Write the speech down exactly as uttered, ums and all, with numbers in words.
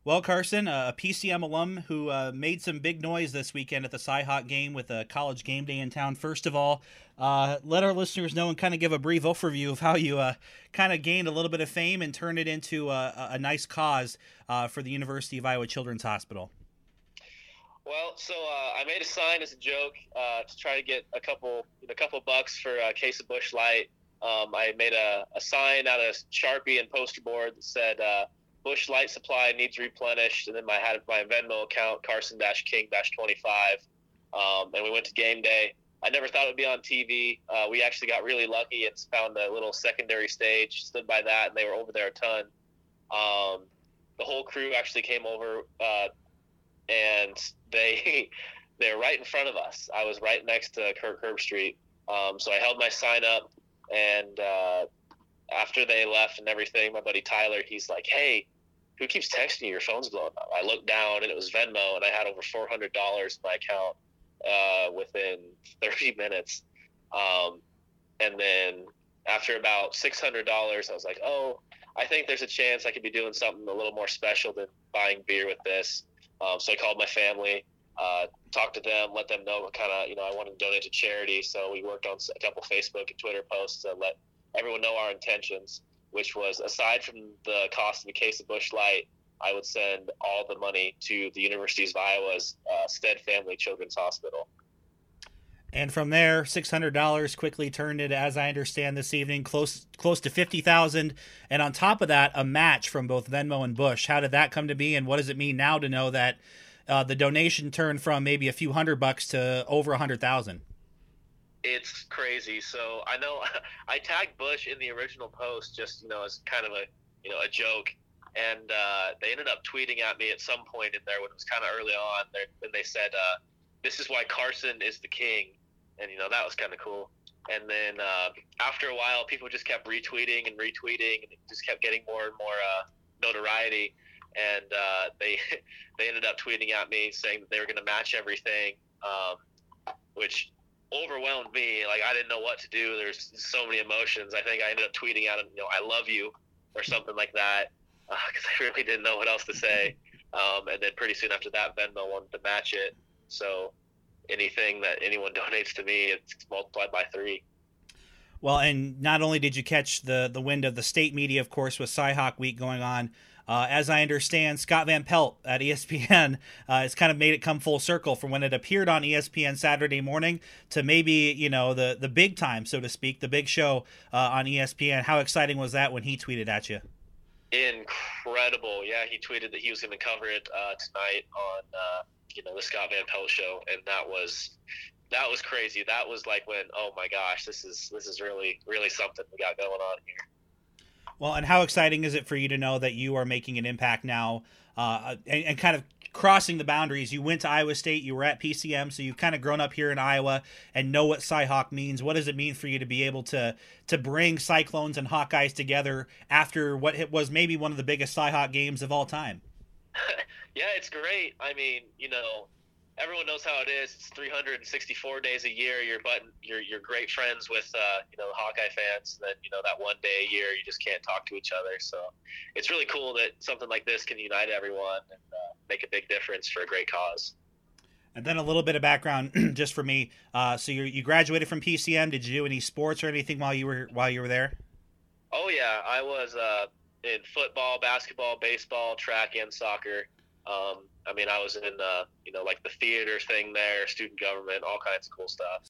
Well, Carson, a P C M alum who uh, made some big noise this weekend at the Cyhawk game with a college game day in town. First of all, uh, let our listeners know and kind of give a brief overview of how you uh, kind of gained a little bit of fame and turned it into a, a nice cause uh, for the University of Iowa Children's Hospital. Well, so uh, I made a sign as a joke uh, to try to get a couple a couple bucks for a case of Busch Light. Um, I made a, a sign out of Sharpie and poster board that said uh, Busch Light supply needs replenished, and then I had my Venmo account, Carson King twenty-five, um, and we went to game day. I never thought it would be on T V. Uh, we actually got really lucky and found a little secondary stage, stood by that, and they were over there a ton. Um, the whole crew actually came over, uh, and they they were right in front of us. I was right next to Kirk Herbstreit, um, so I held my sign up, and uh, after they left and everything, my buddy Tyler, he's like, "Hey, who keeps texting you? Your phone's blowing up." I looked down, and it was Venmo, and I had over four hundred dollars in my account uh, within thirty minutes. Um, and then after about six hundred dollars, I was like, oh, I think there's a chance I could be doing something a little more special than buying beer with this. Um, so I called my family, uh, talked to them, let them know what kind of, you know, I wanted to donate to charity. So we worked on a couple Facebook and Twitter posts to let everyone know our intentions, which was, aside from the cost of a case of Busch Light, I would send all the money to the University of Iowa's uh, Stead Family Children's Hospital. And from there, six hundred dollars quickly turned into, as I understand this evening, close close to fifty thousand dollars. And on top of that, a match from both Venmo and Busch. How did that come to be, and what does it mean now to know that uh, the donation turned from maybe a few hundred bucks to over a hundred thousand? It's crazy. So I know I tagged Busch in the original post just, you know, as kind of a, you know, a joke. And uh, they ended up tweeting at me at some point in there when it was kind of early on. And they said, uh, "This is why Carson is the king." And, you know, that was kind of cool. And then uh, after a while, people just kept retweeting and retweeting, and it just kept getting more and more uh, notoriety. And uh, they they ended up tweeting at me saying that they were going to match everything, um, which overwhelmed me. Like, I didn't know what to do. There's so many emotions. I think I ended up tweeting at them, you know, "I love you," or something like that, because uh, I really didn't know what else to say. Um, and then pretty soon after that, Venmo wanted to match it. So anything that anyone donates to me, it's multiplied by three. Well, and not only did you catch the, the wind of the state media, of course, with Cyhawk Week going on, uh, as I understand, Scott Van Pelt at E S P N uh, has kind of made it come full circle from when it appeared on E S P N Saturday morning to maybe, you know, the, the big time, so to speak, the big show uh, on E S P N. How exciting was that when he tweeted at you? Incredible. Yeah, he tweeted that he was going to cover it uh, tonight on uh, you know, the Scott Van Pelt show, and that was that was crazy. That was like when, oh my gosh, this is this is really really something we got going on here. Well, and how exciting is it for you to know that you are making an impact now, uh, and, and kind of crossing the boundaries? You went to Iowa State, you were at P C M, so you've kind of grown up here in Iowa and know what Cyhawk means. What does it mean for you to be able to to bring Cyclones and Hawkeyes together after what was maybe one of the biggest Cyhawk games of all time? Yeah, it's great. I mean, you know, everyone knows how it is. It's three hundred sixty-four days a year. You're button, you're you're great friends with uh, you know, Hawkeye fans. And then, you know, that one day a year you just can't talk to each other. So it's really cool that something like this can unite everyone and uh, make a big difference for a great cause. And then a little bit of background just for me. Uh, so you you graduated from P C M. Did you do any sports or anything while you were while you were there? Oh yeah, I was uh, in football, basketball, baseball, track, and soccer. Um, I mean, I was in, uh, you know, like the theater thing there, student government, all kinds of cool stuff.